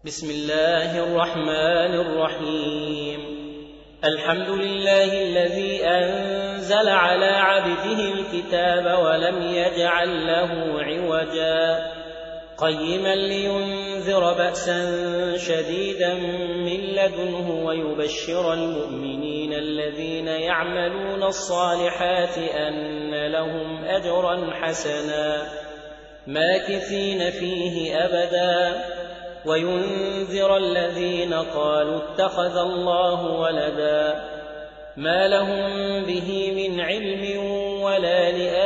بسم الله الرحمن الرحيم. الحمد لله الذي أنزل على عبده الكتاب ولم يجعل له عوجا قيما لينذر بأسا شديدا من لدنه ويبشر المؤمنين الذين يعملون الصالحات أن لهم أجرا حسنا ماكثين فيه أبدا وينذر الذين قالوا اتخذ الله ولدا ما لهم به من علم ولا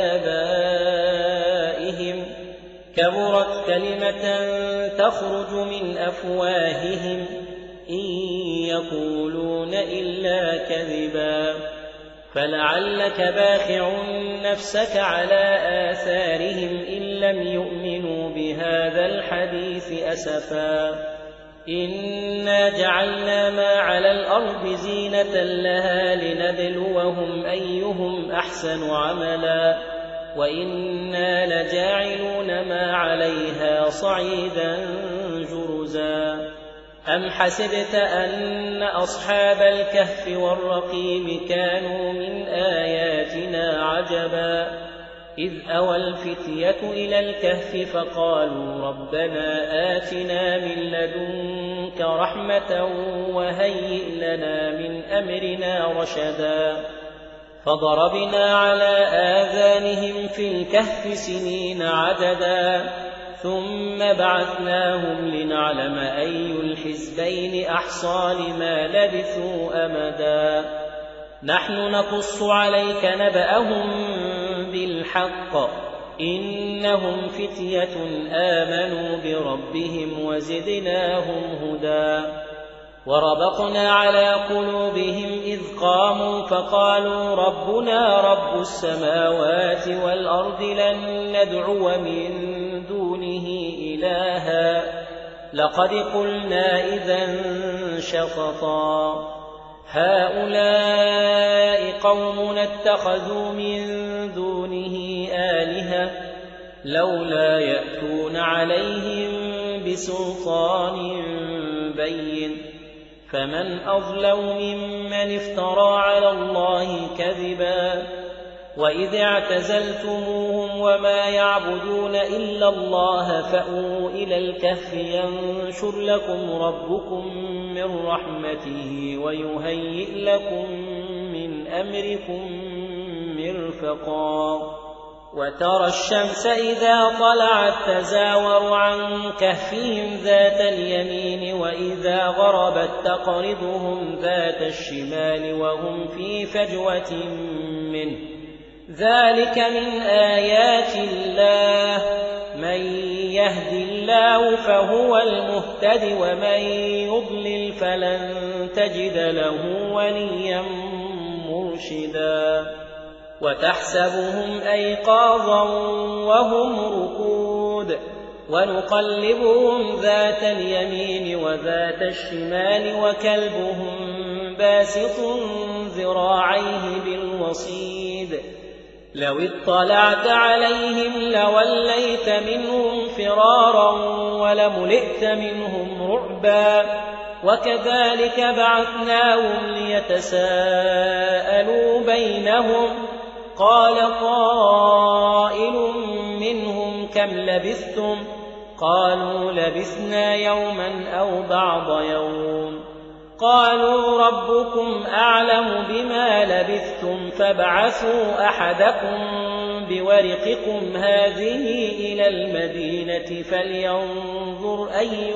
لآبائهم كبرت كلمة تخرج من أفواههم إن يقولون إلا كذبا فلعلك باخع نفسك على آثارهم إن لم يؤمنوا بهذا الحديث أسفا إنا جعلنا ما على الأرض زينة لها لنبلوهم أيهم أحسن عملا وإنا لجاعلون ما عليها صعيدا جرزا أم حسبت أن أصحاب الكهف والرقيم كانوا من آياتنا عجبا إذ أوى الفتية إلى الكهف فقالوا ربنا آتنا من لدنك رحمة وهيئ لنا من أمرنا رشدا فضربنا على آذانهم في الكهف سنين عددا ثم بعثناهم لنعلم أي الحزبين أحصى لما لبثوا أمدا نحن نقص عليك نبأهم بالحق إنهم فتية آمنوا بربهم وزدناهم هدى وربطنا على قلوبهم إذ قاموا فقالوا ربنا رب السماوات والأرض لن ندعو من دونه إلها لقد قلنا إذا شططا هؤلاء قوم اتخذوا من دونه آلهة لولا يأتون عليهم بسلطان بين فمن أظلم ممن افترى على الله كذبا وإذ اعتزلتموهم وما يعبدون إلا الله فأووا إلى الكهف ينشر لكم ربكم من رحمته ويهيئ لكم من أمركم مرفقا وترى الشمس إذا طلعت تزاور عن كهفهم ذات اليمين وإذا غربت تقرضهم ذات الشمال وهم في فجوة منه ذلك من آيات الله من يهد الله فهو المهتد ومن يضلل فلن تجد له وليا مرشدا وتحسبهم أيقاظا وهم ركود ونقلبهم ذات اليمين وذات الشمال وكلبهم باسط ذراعيه بالوصيد لو اطلعت عليهم لوليت منهم فرارا ولملئت منهم رعبا وكذلك بعثناهم ليتساءلوا بينهم قال قائل منهم كم لبثتم قالوا لبثنا يوما أو بعض يوم قالوا ربكم أعلم بما لبثتم فابعثوا أحدكم بورقكم هذه إلى المدينة فلينظر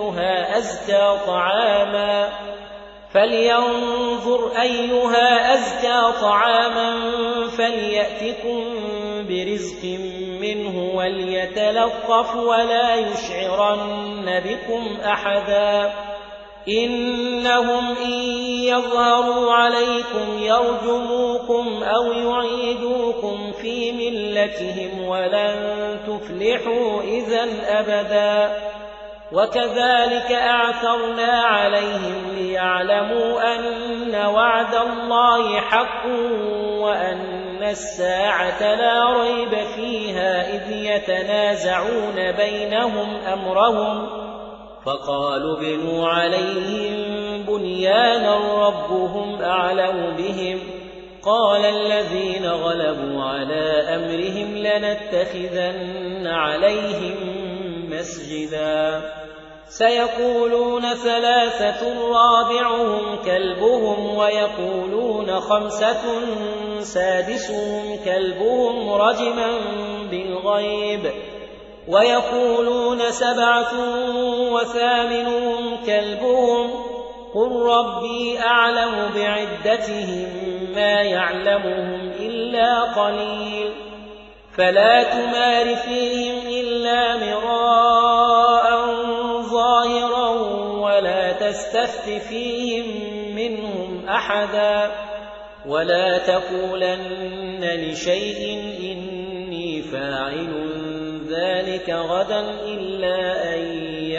أيها أزكى طعاما فليأتكم برزق منه وليتلطف ولا يشعرن بكم أحدا إنهم إن يظهروا عليكم يرجموكم أو يعيدوكم في ملتهم ولن تفلحوا إذا أبدا وكذلك أعثرنا عليهم ليعلموا أن وعد الله حق وأن الساعة لا ريب فيها إذ يتنازعون بينهم أمرهم فقالوا ابنوا عليهم بنيانا ربهم أعلم بهم قال الذين غلبوا على أمرهم لنتخذن عليهم مسجدا سيقولون ثلاثة رابعهم كلبهم ويقولون خمسة سادسهم كلبهم رجما بالغيب ويقولون سبعة وثامنهم كلبهم قل ربي أعلم بعدتهم ما يعلمهم إلا قليل فلا تمار فيهم إلا مراء ظاهرا ولا تستفت فيهم منهم أحدا ولا تقولن لشيء إني فاعل ذلك غدا إلا أن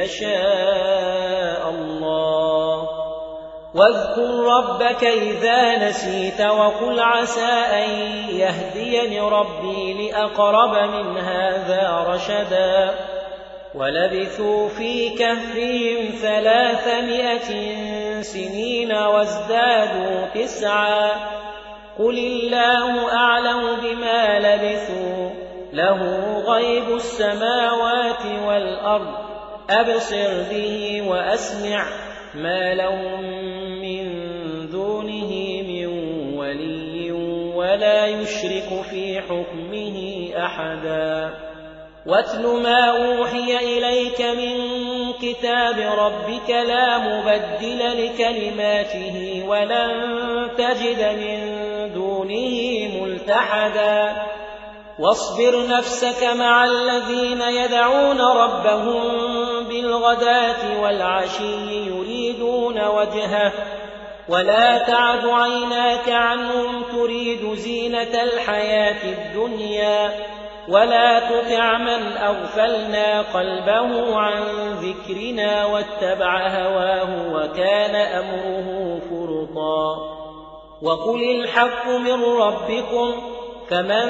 يشاء الله واذكر ربك إذا نسيت وقل عسى أن يهديني ربي لأقرب من هذا رشدا ولبثوا في كهفهم 300 سنين وازدادوا 9 قل الله أعلم بما لبثوا له غيب السماوات والأرض أبصر به وأسمع ما لهم من دونه من ولي ولا يشرك في حكمه أحدا واتل ما أوحي إليك من كتاب ربك لا مبدل لكلماته ولن تجد من دونه ملتحدا واصبر نفسك مع الذين يدعون ربهم بالغداة والعشي يريدون وجهه ولا تعد عيناك عنهم تريد زينة الحياة الدنيا ولا تطع من أغفلنا قلبه عن ذكرنا واتبع هواه وكان أمره فرطا وقل الحق من ربكم فمن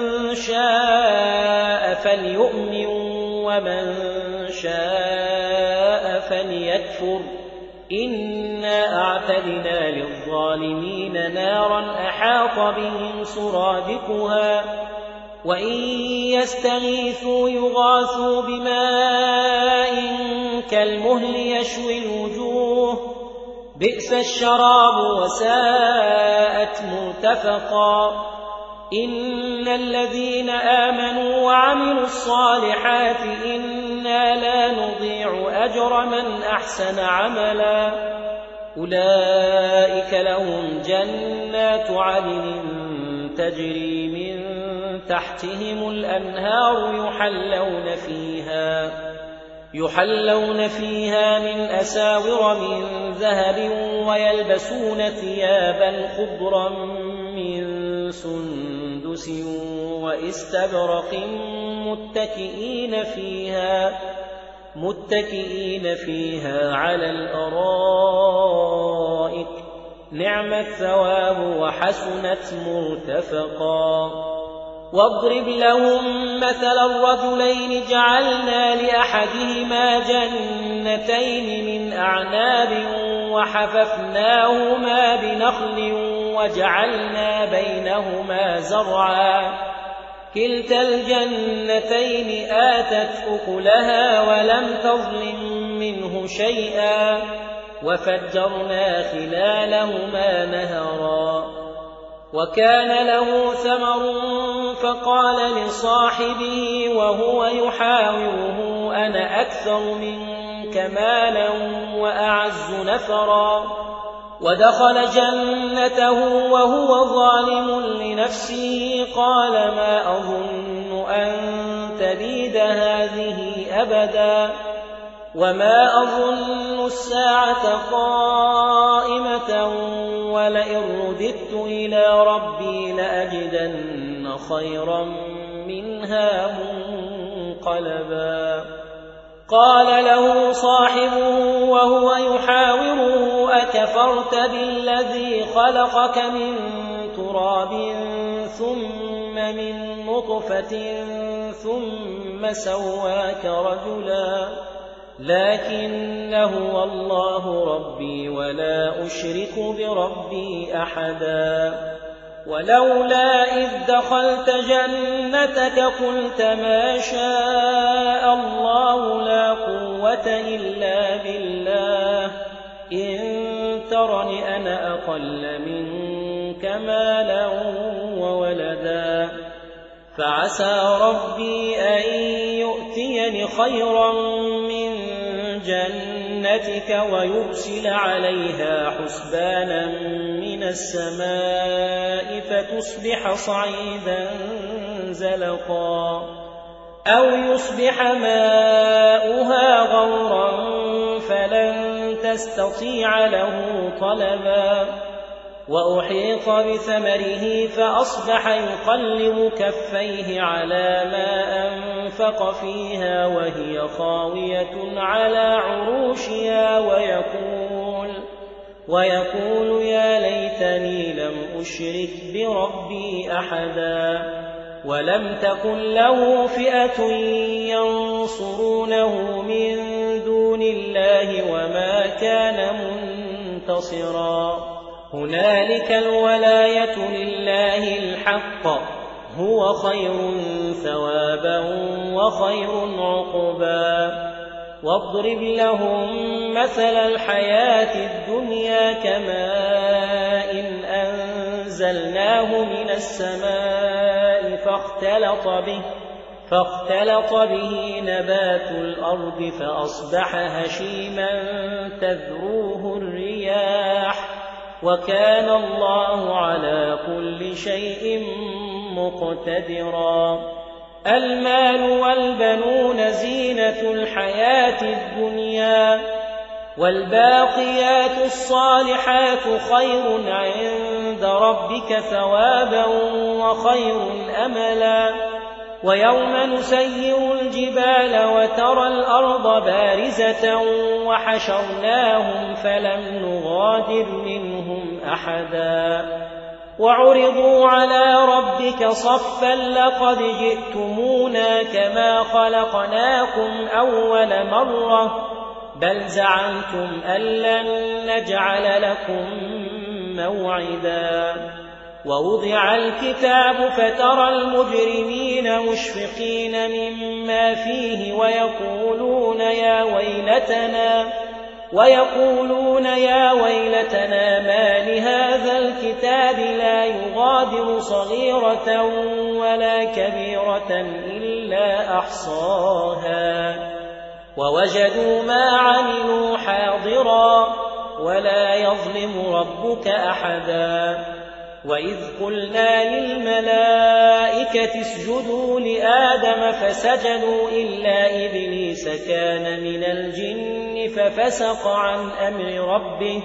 شاء فليؤمن ومن شاء فليكفر إنا أعتدنا للظالمين نارا أحاط بهم سرادقها وإن يستغيثوا يغاثوا بماء كالمهل يشوي الوجوه بئس الشراب وساءت مرتفقا إن الذين آمنوا وعملوا الصالحات إنا لا نضيع أجر من أحسن عملا أولئك لهم جنات عدن تجري من تحتهم الأنهار يحلون فيها من أساور من ذهب ويلبسون ثيابا خضرا من سندس وإستبرق متكئين فيها على الأرائك نعم الثواب وحسنت مرتفقا واضرب لهم مثل الرجلين جعلنا لأحدهما جنتين من أعناب وحففناهما بنخل وجعلنا بينهما زرعا كلتا الجنتين آتت أكلها ولم تظلم منه شيئا وفجرنا خلالهما نهرا وكان له ثمر فقال لصاحبه وهو يحاوره أنا أكثر منك مالا وأعز نفرا ودخل جنته وهو ظالم لنفسه قال ما أظن أن تبيد هذه أبدا وما أظن الساعة قائمة ولئن رددت إلى ربي لأجدن خيرا منها منقلبا قال له صاحبه وهو يحاوره أكفرت بالذي خلقك من تراب ثم من نطفة ثم سواك رجلا لكنه الله ربي ولا أشرك بربي أحدا ولولا إذ دخلت جنتك قلت ما شاء الله لا قوة إلا بالله إن ترن أنا أقل منك مالا وولدا فعسى ربي أن يؤتيني خيرا من جنتك ويرسل عليها حسبانا من السماء فتصبح صعيدا زلقا أو يصبح ماؤها غورا فلن تستطيع له طلبا وأحيط بثمره فأصبح يقلب كفيه على ما أنفق فيها وهي خاوية على عروشها ويقول يا ليتني لم أشرك بربي أحدا ولم تكن له فئة ينصرونه من دون الله وما كان منتصرا هنالك الولاية لله الحق هو خير ثوابا وخير عقبا واضرب لهم مثل الحياة الدنيا كماء أنزلناه من السماء فاختلط به نبات الأرض فأصبح هشيما تذروه الرياح وكان الله على كل شيء مقتدرا المال والبنون زينة الحياة الدنيا والباقيات الصالحات خير عند ربك ثوابا وخير أملا ويوم نسير الجبال وترى الأرض بارزة وحشرناهم فلم نغادر منهم أحدا وعرضوا على ربك صفا لقد جئتمونا كما خلقناكم أول مرة بل زعمتم أن لن نجعل لكم موعدا ووضع الكتاب فترى المجرمين مشفقين مما فيه ويقولون يا ويلتنا ما لهذا الكتاب لا يغادر صغيرة ولا كبيرة إلا أحصاها ووجدوا ما عملوا حاضرا ولا يظلم ربك أحدا وإذ قلنا للملائكة اسجدوا لآدم فسجدوا إلا إبليس كان من الجن ففسق عن أمر ربه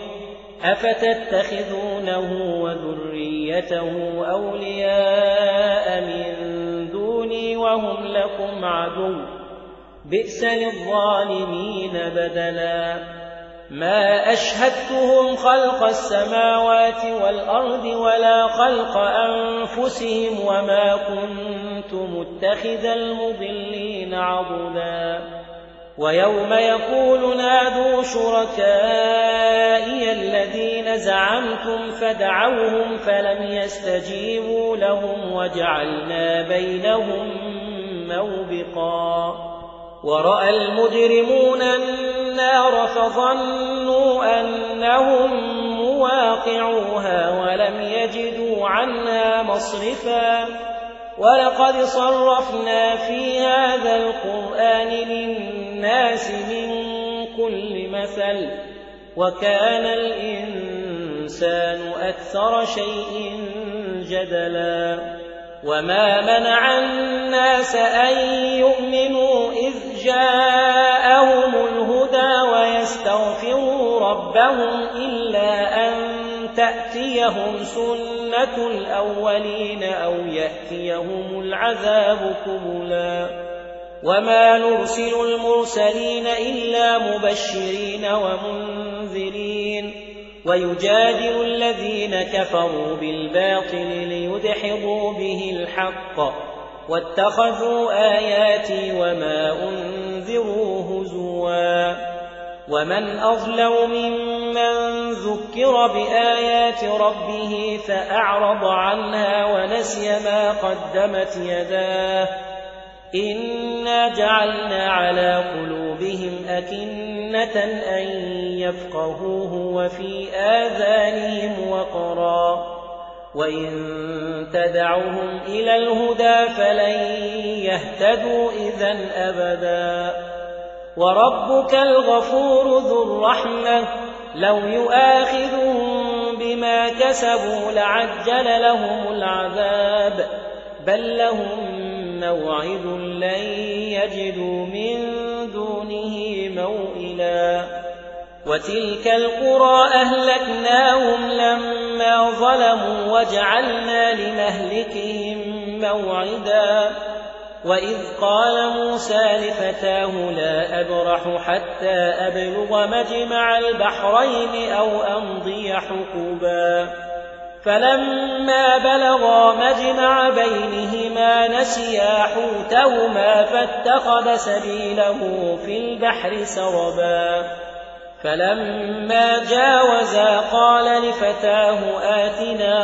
أفتتخذونه وذريته أولياء من دوني وهم لكم عدو بئس للظالمين بدلا ما أشهدتهم خلق السماوات والأرض ولا خلق أنفسهم وما كنت متخذ المضلين عضدا ويوم يقول نادوا شركائي الذين زعمتم فدعوهم فلم يستجيبوا لهم وجعلنا بينهم موبقا ورأى المجرمون النار فظنوا أنهم مواقعوها ولم يجدوا عنها مصرفا ولقد صرفنا في هذا القرآن للناس من كل مثل وكان الإنسان أكثر شيء جدلا وما منع الناس أن يؤمنوا إذ جاءهم الهدى ويستغفروا ربهم إلا أن تأتيهم سنة الأولين أو يأتيهم العذاب قبلا وما نرسل المرسلين إلا مبشرين ومنذرين ويجادل الذين كفروا بالباطل ليدحضوا به الحق واتخذوا آياتي وما أنذروا هزوا ومن أظلم ممن ذكر بآيات ربه فأعرض عنها ونسي ما قدمت يداه إنا جعلنا على قلوبهم أكنة أن يفقهوه وفي آذانهم وقرا وإن تدعوهم إلى الهدى فلن يهتدوا إذن أبدا وربك الغفور ذو الرحمة لو يؤاخذهم بما كسبوا لعجل لهم العذاب بل لهم موعد لن يجدوا من دونه موئلا وتلك القرى أهلكناهم لما ظلموا وجعلنا لمهلكهم موعدا وإذ قال موسى لفتاه لا أبرح حتى أبلغ مجمع البحرين أو أمضي حقبا فلما بلغا مجمع بينهما نسيا حوتهما فاتخذ سبيله في البحر سربا فلما جاوزا قال لفتاه آتنا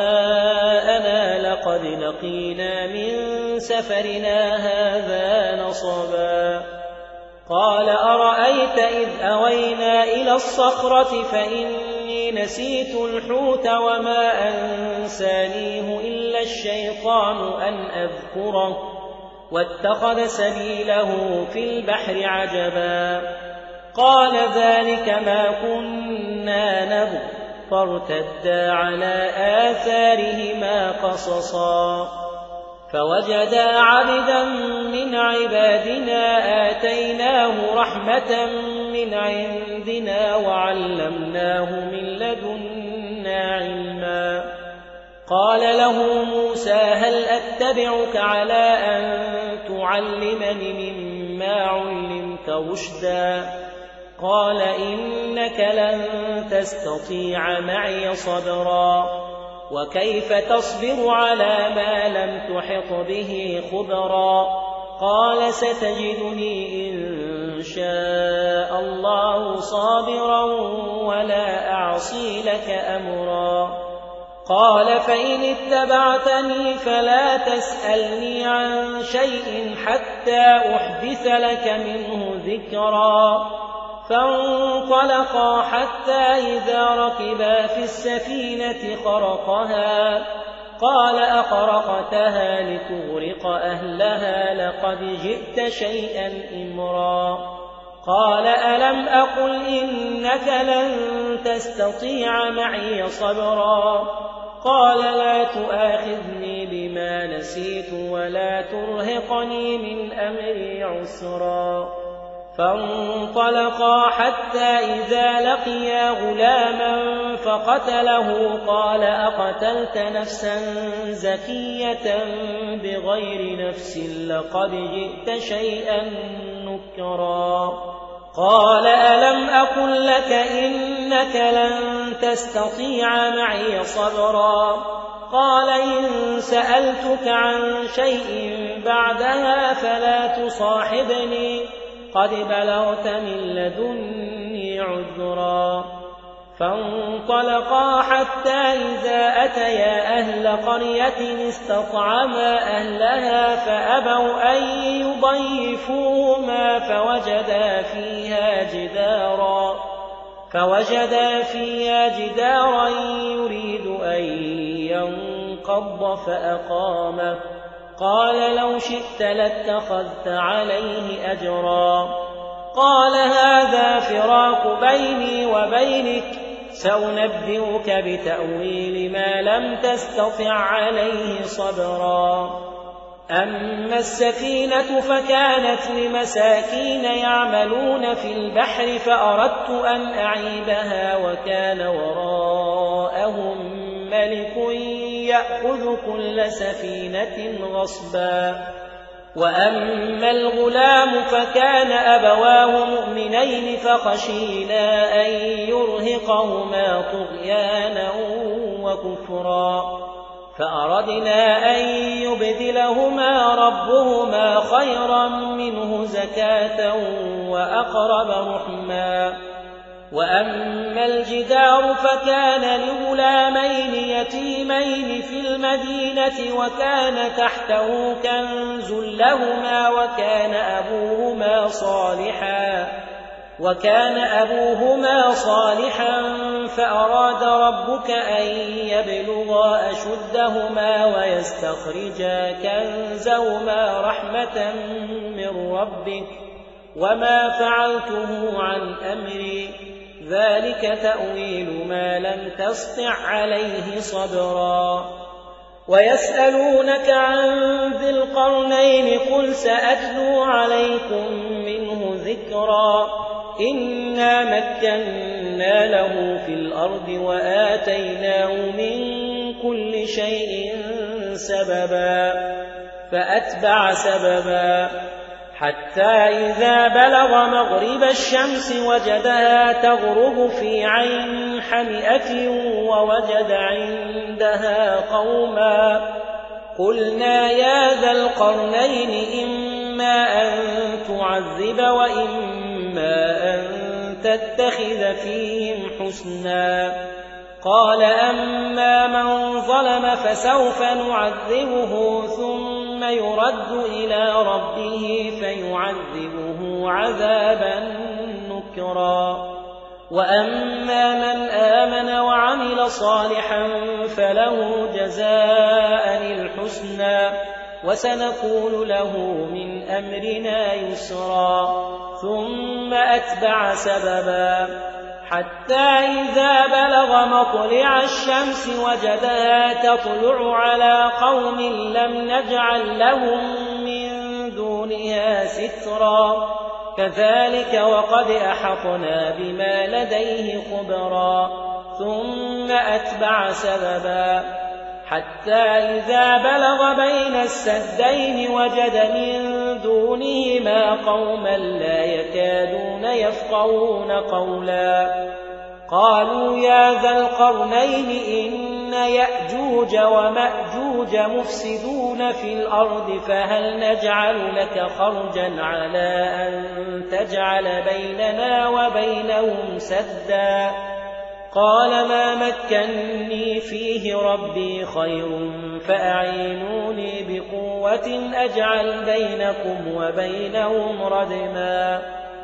غداءنا لقد لقينا من سفرنا هذا نصبا قال أرأيت إذ أوينا إلى الصخرة فإني نسيت الحوت وما أنسانيه إلا الشيطان أن أذكره واتخذ سبيله في البحر عجبا قال ذلك ما كنا نبغ فارتدا على آثارهما قصصا فوجدا عبدا من عبادنا آتيناه رحمة من عندنا وعلمناه من لدنا علما قال له موسى هل أتبعك على أن تعلمني مما علمت رشدا قال إنك لن تستطيع معي صبرا وكيف تصبر على ما لم تحط به خبرا قال ستجدني إن شاء الله صابرا ولا أعصي لك أمرا قال فإن اتبعتني فلا تسألني عن شيء حتى أحدث لك منه ذكرا فانطلقا حتى إذا ركبا في السفينة خرقها قال أخرقتها لتغرق أهلها لقد جئت شيئا إمرا قال ألم أقل إنك لن تستطيع معي صبرا قال لا تؤاخذني بما نسيت ولا ترهقني من أمري عسرا فانطلقا حتى إذا لقيا غلاما فقتله قال أقتلت نفسا زكية بغير نفس لقد جئت شيئا نكرا قال ألم أقل لك إنك لن تستطيع معي صبرا قال إن سألتك عن شيء بعدها فلا تصاحبني قد بلغت من لدني عذرا فانطلقا حتى إذا أتيا أهل قرية استطعما أهلها فأبوا أن يضيفوهما فوجدا فيها جدارا يريد أن ينقض فأقامه قال لو شئت لاتخذت عليه أجرا قال هذا فراق بيني وبينك سأنبئك بتأويل ما لم تستطع عليه صبرا أما السفينة فكانت لمساكين يعملون في البحر فأردت أن أعيبها وكان وراءهم ملك يأخذ كل سفينة غصبا وأما الغلام فكان أبواه مؤمنين فخشينا أن يرهقهما طغيانا وكفرا فأردنا أن يبدلهما ربهما خيرا منه زكاة وأقرب رحما. وأما الجدار فكان لغلامين يتيمين في المدينة وكان تحته كنز لهما وكان أبوهما صالحا فأراد ربك أن يبلغا أشدهما ويستخرجا كنزهما رحمة من ربك وما فعلته عن أمري ذلك تأويل ما لم تسطع عليه صبرا. ويسألونك عن ذي القرنين قل سأتلو عليكم منه ذكرا. إنا مكنا له في الأرض وآتيناه من كل شيء سببا فأتبع سببا حتى إذا بلغ مغرب الشمس وجدها تغرب في عين حمئة ووجد عندها قوما قلنا يا ذا القرنين إما أن تعذب وإما أن تتخذ فيهم حسنا. قال أما من ظلم فسوف نعذبه ثم يرد إلى ربه فيعذبه عذابا نكرا. وأما من آمن وعمل صالحا فله جزاء الحسنى وسنقول له من أمرنا يسرا. ثم أتبع سببا حتى إذا بلغ مطلع الشمس وجدها تطلع على قوم لم نجعل لهم من دونها سترا كذلك وقد أحطنا بما لديه خبرا. ثم أتبع سببا حتى إذا بلغ بين السدين وجد من دونهما قوما لا يكادون يفقهون قولا. قالوا يا ذا القرنين إن يأجوج ومأجوج مفسدون في الأرض فهل نجعل لك خرجا على أن تجعل بيننا وبينهم سدا. قال ما مكنني فيه ربي خير فأعينوني بقوة أجعل بينكم وبينهم ردما.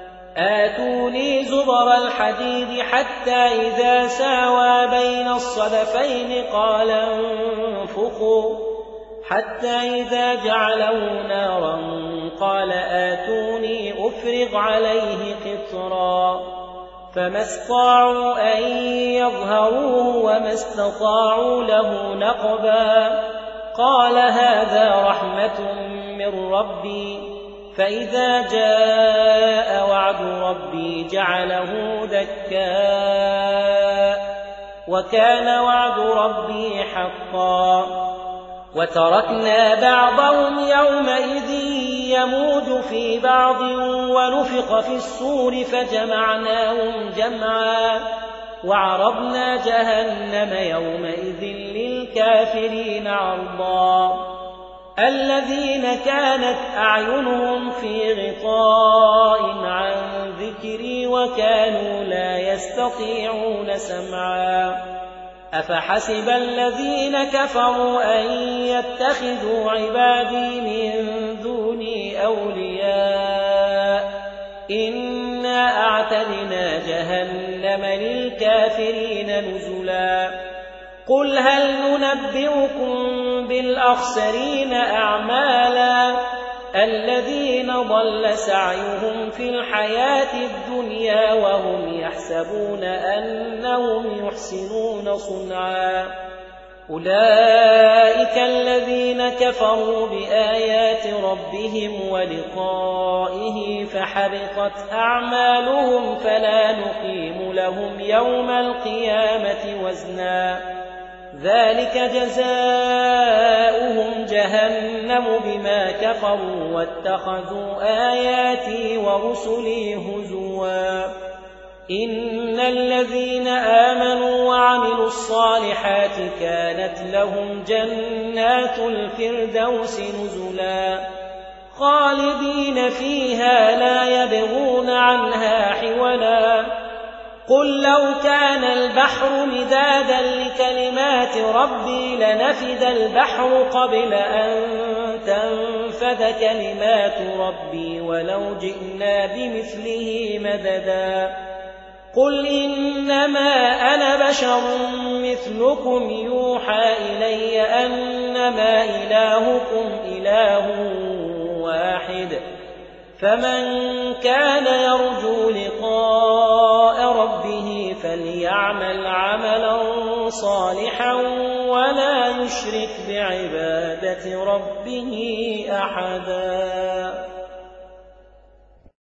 آتوني زبر الحديد حتى إذا ساوى بين الصدفين قال انفخوا حتى إذا جعله نارا قال آتوني أفرغ عليه قطرا. فما استطاعوا أن يظهروه وما استطاعوا له نقبا. قال هذا رحمة من ربي فإذا جاء وعد ربي جعله دكاء وكان وعد ربي حقا. وتركنا بعضهم يومئذ يموج في بعض ونفخ في الصور فجمعناهم جمعا وعرضنا جهنم يومئذ للكافرين عرضا. الذين كانت أعينهم في غطاء عن ذكري وكانوا لا يستطيعون سمعا. أفحسب الذين كفروا أن يتخذوا عبادي من دوني أولياء إنا أعتدنا جهنم للكافرين نزلا. قل هل ننبئكم بالأخسرين أعمالا الذين ضل سعيهم في الحياة الدنيا وهم يحسبون أنهم يحسنون صنعا. أولئك الذين كفروا بآيات ربهم ولقائه فحبطت أعمالهم فلا نقيم لهم يوم القيامة وزنا. ذلك جزاؤهم جهنم بما كفروا واتخذوا آياتي ورسلي هزوا. إن الذين آمنوا وعملوا الصالحات كانت لهم جنات الفردوس نزلا خالدين فيها لا يبغون عنها حولا قل لو كان البحر مدادا لكلمات ربي لنفد البحر قبل أن تنفد كلمات ربي ولو جئنا بمثله مددا قل إنما أنا بشر مثلكم يوحى إلي أنما إلهكم إله واحد فمن كان يرجو لقاء ربه فليعمل عملا صالحا ولا يشرك بعبادة ربه أحدا